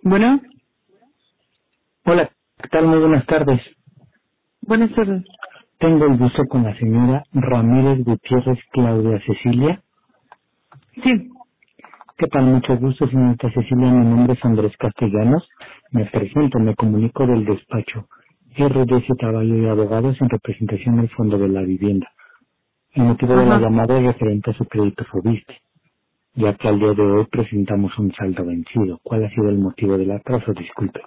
Bueno, Hola, ¿qué tal? Muy buenas tardes. buenas tardes. Tengo el gusto con la señora Ramírez Gutiérrez Claudia Cecilia. Sí, ¿Qué tal? Mucho gusto, señorita Cecilia. Mi nombre es Andrés Castellanos. Me presento, me comunico del despacho RDC Caballo y Abogados en representación del Fondo de la Vivienda. El motivo de la ajá. llamada es referente a su crédito Fobiste, ya que al día de hoy presentamos un saldo vencido. ¿Cuál ha sido el motivo del atraso? Disculpe.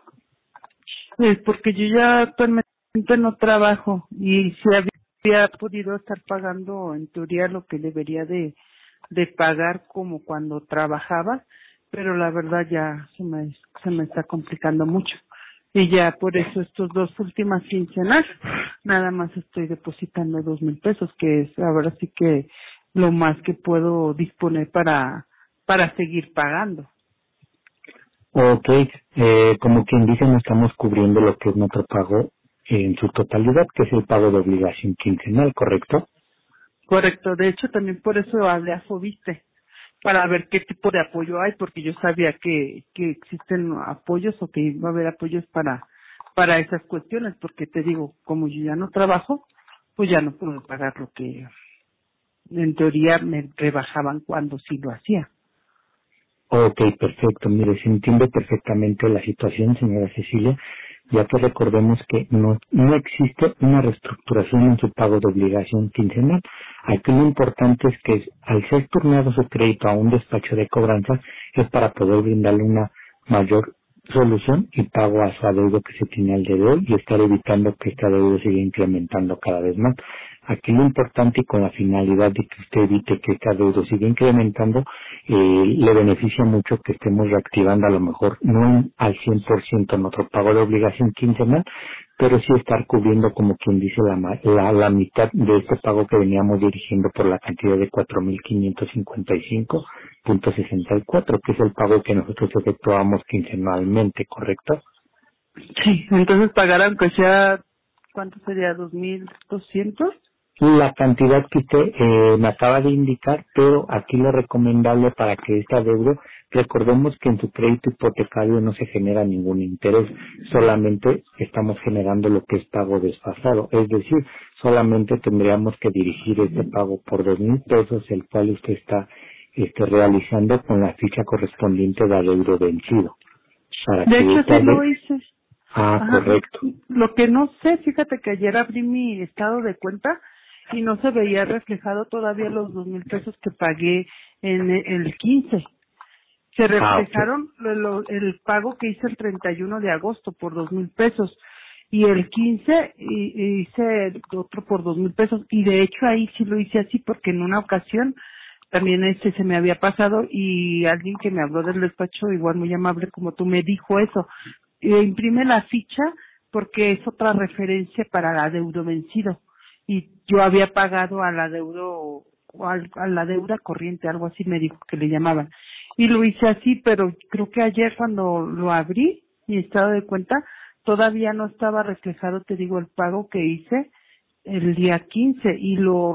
Es porque yo ya actualmente no trabajo y si había podido estar pagando en teoría lo que debería de pagar como cuando trabajaba, pero la verdad ya se me está complicando mucho. Y ya por eso estos dos últimas quincenas nada más estoy depositando 2,000 pesos, que es ahora sí que lo más que puedo disponer para seguir pagando. Ok, como quien dice, no estamos cubriendo lo que es nuestro pago en su totalidad, que es el pago de obligación quincenal, ¿correcto? Correcto, de hecho también por eso hablé a Fobiste, para ver qué tipo de apoyo hay, porque yo sabía que existen apoyos o que iba a haber apoyos para esas cuestiones, porque te digo, como yo ya no trabajo, pues ya no puedo pagar lo que en teoría me rebajaban cuando sí lo hacía. Ok, perfecto. Mire, se entiende perfectamente la situación, señora Cecilia, ya que recordemos que no existe una reestructuración en su pago de obligación quincenal. Aquí lo importante es que al ser turnado su crédito a un despacho de cobranza es para poder brindarle una mayor solución y pago a su adeudo que se tiene al día de hoy y estar evitando que este adeudo siga incrementando cada vez más. Aquí lo importante y con la finalidad de que usted evite que este adeudo siga incrementando, le beneficia mucho que estemos reactivando a lo mejor no al 100% nuestro pago de obligación quincenal, pero sí estar cubriendo como quien dice la mitad de este pago que veníamos dirigiendo por la cantidad de 4,555,64, que es el pago que nosotros efectuamos quincenalmente, ¿correcto? Sí, entonces pagar aunque sea, ¿cuánto sería? ¿2,200? La cantidad que usted me acaba de indicar, pero aquí lo recomendable para que este adeudo, recordemos que en su crédito hipotecario no se genera ningún interés, solamente estamos generando lo que es pago desfasado, es decir, solamente tendríamos que dirigir este pago por 2,000 pesos, el cual usted está realizando con la ficha correspondiente de adeudo vencido, para De que hecho este sí lo hice. Ajá, correcto. lo que no sé, fíjate que ayer abrí mi estado de cuenta y no se veía reflejado todavía los 2,000 pesos que pagué en el 15. Se Ok. reflejaron el pago que hice el 31 de agosto por 2,000 pesos y el 15 hice otro por 2,000 pesos y de hecho ahí sí lo hice así porque en una ocasión también se me había pasado y alguien que me habló del despacho igual muy amable como tú me dijo eso. Imprime la ficha porque es otra referencia para el adeudo vencido y yo había pagado al adeudo o a la deuda corriente, algo así me dijo que le llamaban. Y lo hice así, pero creo que ayer cuando lo abrí, mi estado de cuenta, todavía no estaba reflejado, te digo, el pago que hice el día 15 y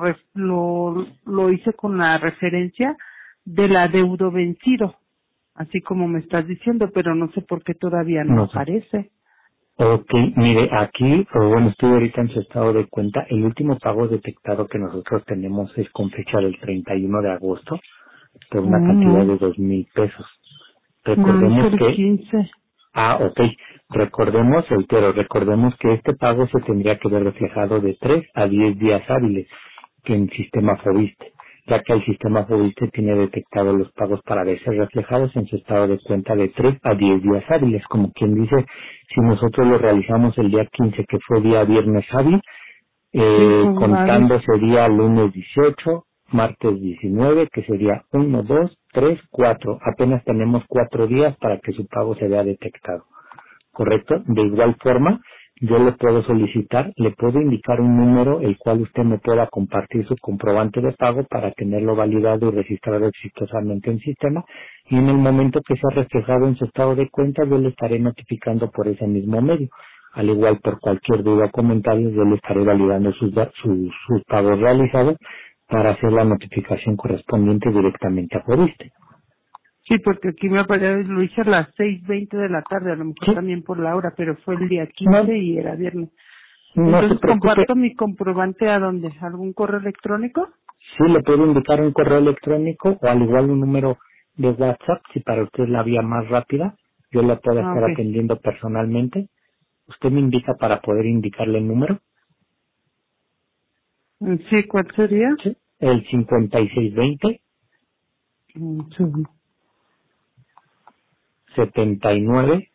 lo hice con la referencia del adeudo vencido, así como me estás diciendo, pero no sé por qué todavía no No sé. aparece. Ok, mire, aquí, o bueno, estuve ahorita en su estado de cuenta, el último pago detectado que nosotros tenemos es con fecha del 31 de agosto, por una cantidad No, de 2,000 pesos. no es Recordemos el que, 15. ok, recordemos que este pago se tendría que ver reflejado de 3 a 10 días hábiles que en sistema Fobiste, ya que el sistema Fobiste tiene detectado los pagos para verse reflejados en su estado de cuenta de 3 a 10 días hábiles, como quien dice, si nosotros lo realizamos el día 15, que fue día viernes hábil, Sí, fue hábil. contando sería lunes 18, martes 19, que sería 1, 2, 3, 4. Apenas tenemos 4 días para que su pago se vea detectado. ¿Correcto? De igual forma, yo le puedo solicitar, le puedo indicar un número el cual usted me pueda compartir su comprobante de pago para tenerlo validado y registrado exitosamente en sistema, y en el momento que sea reflejado en su estado de cuenta yo le estaré notificando por ese mismo medio. Al igual, por cualquier duda o comentario, yo le estaré validando sus pagos realizados para hacer la notificación correspondiente directamente a Fobiste. Sí, porque aquí me aparece, lo hice a las 6:20 de la tarde, a lo mejor Sí, también por la hora, pero fue el día no, 15 y era viernes. no se Entonces preocupe. comparto mi comprobante a dónde, ¿algún correo electrónico? Sí, le puedo indicar un correo electrónico o al igual un número de WhatsApp, si para usted es la vía más rápida, yo la puedo Ah, estar ok. atendiendo personalmente. Usted me indica para poder indicarle el número. Sí, ¿cuál sería? Sí. El 5620 Sí. 79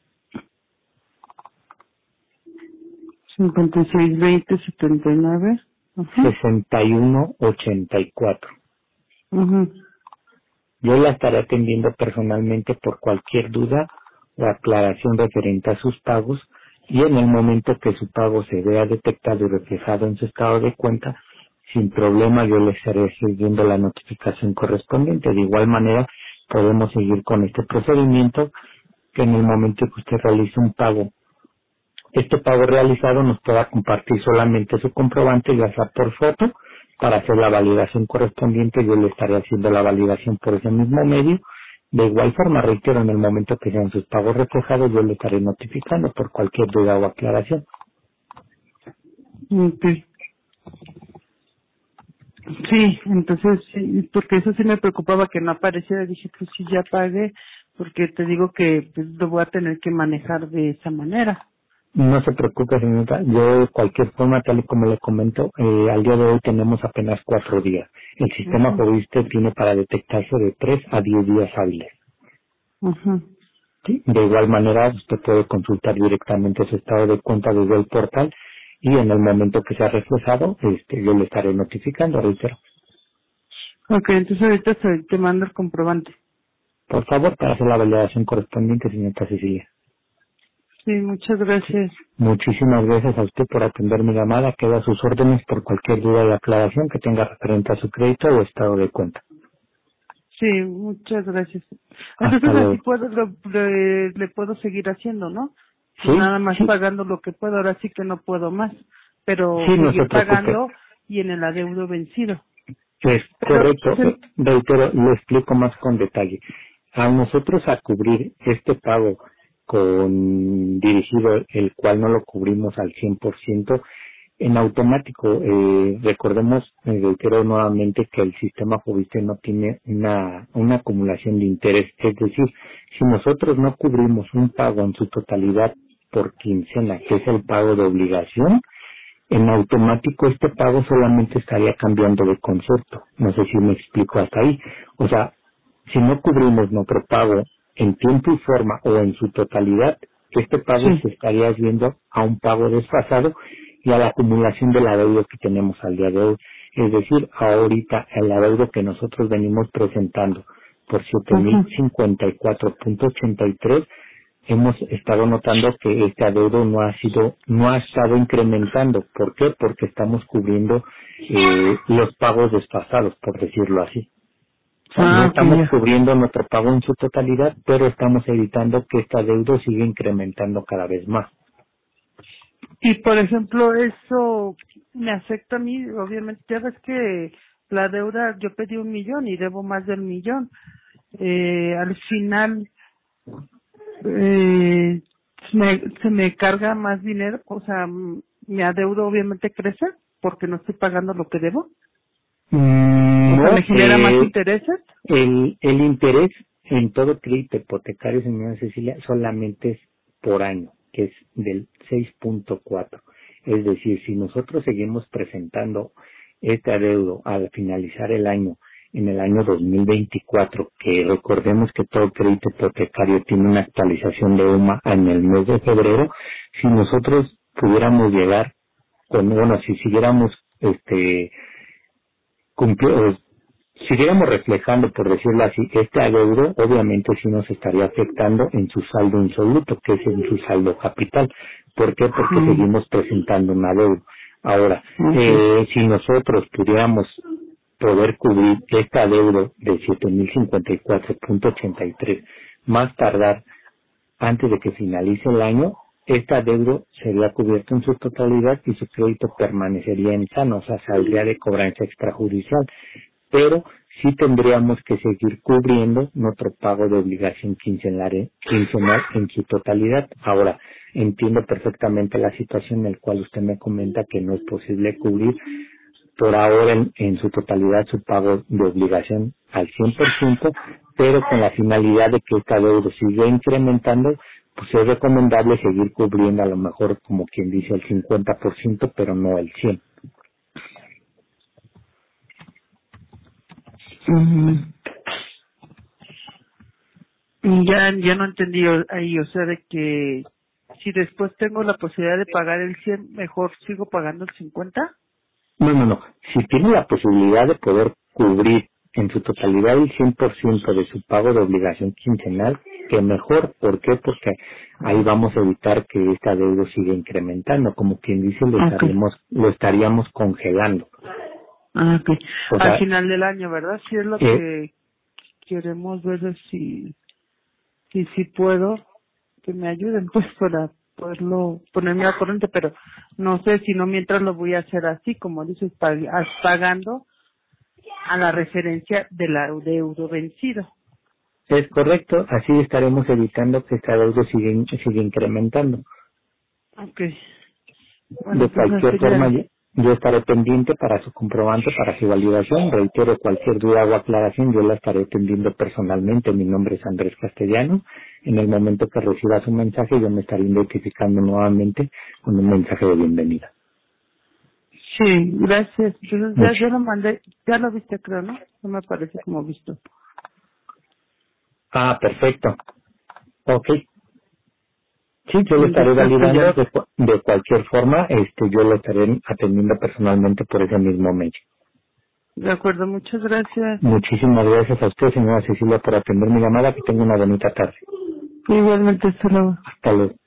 562079. Ajá. 6184. Ajá. Yo la estaré atendiendo personalmente por cualquier duda o aclaración referente a sus pagos y en el momento que su pago se vea detectado y reflejado en su estado de cuenta, sin problema yo le estaré siguiendo la notificación correspondiente. De igual manera, podemos seguir con este procedimiento que en el momento que usted realice un pago, este pago realizado nos pueda compartir solamente su comprobante, ya sea por foto, para hacer la validación correspondiente. Yo le estaré haciendo la validación por ese mismo medio. De igual forma, reitero, en el momento que sean sus pagos reflejados, yo le estaré notificando por cualquier duda o aclaración. Ok. Sí, entonces, sí, porque eso sí me preocupaba que no apareciera. Dije, pues sí, ya pagué, porque te digo que pues, lo voy a tener que manejar de esa manera. No se preocupe, señorita. Yo, de cualquier forma, tal y como le comento, al día de hoy tenemos apenas 4 días. El sistema Ajá, Fobiste tiene para detectarse de 3 a 10 días hábiles. ajá. ¿Sí? De igual manera, usted puede consultar directamente su estado de cuenta desde el portal y en el momento que sea reflejado, yo le estaré notificando, reitero. Ok, entonces ahorita te mando el comprobante. Por favor, para hacer la validación correspondiente, señorita Cecilia. Sí, muchas gracias. Muchísimas gracias a usted por atender mi llamada. Quedo a sus órdenes por cualquier duda y aclaración que tenga referente a su crédito o estado de cuenta. Sí, muchas gracias. Hasta Entonces así luego. puedo, le puedo seguir haciendo, ¿no? Pues Sí, nada más sí, pagando lo que puedo, ahora sí que no puedo más, pero sí, no se seguir preocupe. pagando y en el adeudo vencido. Es Pero, correcto, reitero, lo explico más con detalle. A nosotros a cubrir este pago con dirigido, el cual no lo cubrimos al 100%, en automático, recordemos, reitero nuevamente que el sistema Fobiste no tiene una acumulación de interés. Es decir, si nosotros no cubrimos un pago en su totalidad por quincena, que es el pago de obligación, en automático este pago solamente estaría cambiando de concepto. No sé si me explico hasta ahí. O sea, si no cubrimos nuestro pago en tiempo y forma o en su totalidad, este pago sí, se estaría yendo a un pago desfasado y a la acumulación del adeudo que tenemos al día de hoy. Es decir, ahorita el adeudo que nosotros venimos presentando por ajá, 7,054.83 hemos estado notando que este adeudo no ha estado incrementando. ¿Por qué? Porque estamos cubriendo los pagos desfasados, por decirlo así. O sea, no ok, estamos ya. cubriendo nuestro pago en su totalidad, pero estamos evitando que este adeudo siga incrementando cada vez más. Y por ejemplo, eso me afecta a mí, obviamente, ya ves que la deuda, yo pedí 1 millón y debo más del 1 millón. Al final, eh, se me carga más dinero, o sea, mi adeudo obviamente crece porque no estoy pagando lo que debo, o sea, No, me genera más intereses. el interés en todo crédito hipotecario, señora Cecilia, solamente es por año, que es del 6.4. Es decir, si nosotros seguimos presentando este adeudo al finalizar el año, en el año 2024, que recordemos que todo crédito hipotecario tiene una actualización de UMA en el mes de febrero, si nosotros pudiéramos llegar con, bueno, si siguiéramos siguiéramos reflejando, por decirlo así, este adeudo, obviamente sí nos estaría afectando en su saldo insoluto, que es en su saldo capital. ¿Por qué? Porque Mm, seguimos presentando un adeudo. Ahora, ok. si nosotros pudiéramos poder cubrir este adeudo de 7,054.83 más tardar antes de que finalice el año, este adeudo sería cubierto en su totalidad y su crédito permanecería en sano, o sea, saldría de cobranza extrajudicial. Pero sí tendríamos que seguir cubriendo nuestro pago de obligación quincenal en su totalidad. Ahora, entiendo perfectamente la situación en la cual usted me comenta que no es posible cubrir por ahora en su totalidad su pago de obligación al 100%, pero con la finalidad de que esta deuda siga incrementando, pues es recomendable seguir cubriendo a lo mejor, como quien dice, el 50%, pero no el 100%. Ujú. Ya no entendí ahí, o sea, de que si después tengo la posibilidad de pagar el 100, mejor sigo pagando el 50. No. Si tiene la posibilidad de poder cubrir en su totalidad el 100% de su pago de obligación quincenal, que mejor. ¿Por qué? Porque ahí vamos a evitar que esta deuda siga incrementando. Como quien dice, Okay. lo estaríamos congelando. Okay. O Al sea, final del año, ¿verdad? Si es lo que queremos ver, es si puedo que me ayuden, pues, para poderlo ponerme al corriente, pero no sé si no mientras lo voy a hacer así, como dices, pagando a la referencia de la deuda vencido. es correcto, así estaremos evitando que esta deuda siga incrementando. Okay. De Bueno, pues cualquier forma, sería. yo estaré pendiente para su comprobante, para su validación. Reitero, cualquier duda o aclaración, yo la estaré atendiendo personalmente. Mi nombre es Andrés Castellano. En el momento que reciba su mensaje, yo me estaré identificando nuevamente con un mensaje de bienvenida. Sí, gracias. Entonces Mucho. ya lo mandé, ya lo viste, creo, ¿no? No me parece como visto. Perfecto. Ok. Sí, yo lo estaré Después, pues validando ya. de cualquier forma. Yo lo estaré atendiendo personalmente por ese mismo medio. De acuerdo, muchas gracias. Muchísimas gracias a usted, señora Cecilia, por atender mi llamada. Que tenga una bonita tarde. Igualmente, hasta luego. Hasta luego.